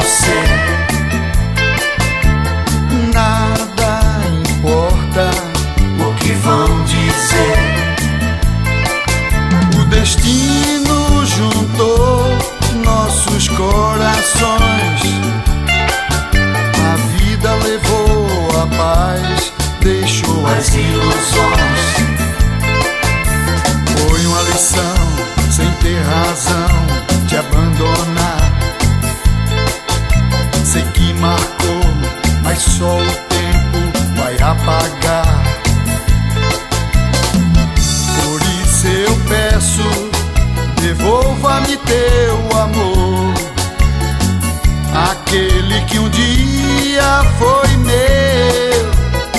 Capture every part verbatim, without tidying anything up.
você. Nada importa o que vão dizer. O destino juntou nossos corações. A vida levou a paz, deixou as ilusões. Foi uma lição sem ter razão de abandonar. Sei que marcou, mas só o tempo vai apagar. Por isso eu peço, devolva-me teu amor, aquele que um dia foi meu.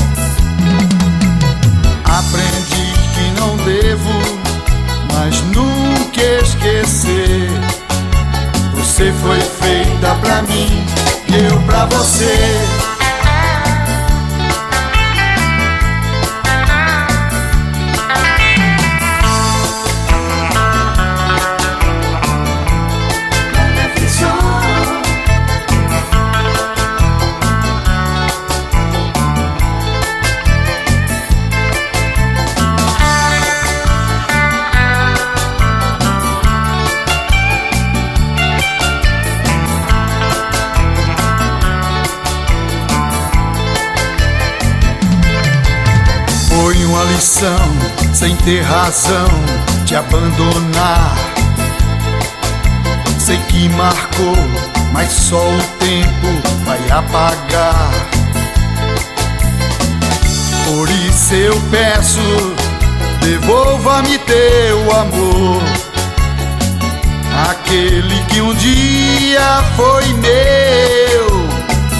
Aprendi que não devo, mas nunca esquecer. Você foi feita pra mim e eu pra você. Foi uma lição sem ter razão de abandonar. Sei que marcou, mas só o tempo vai apagar. Por isso eu peço, devolva-me teu amor, aquele que um dia foi meu.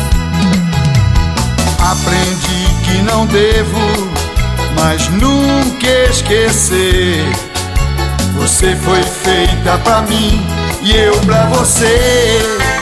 Aprendi que não devo, mas nunca esquecer. Você foi feita pra mim e eu pra você.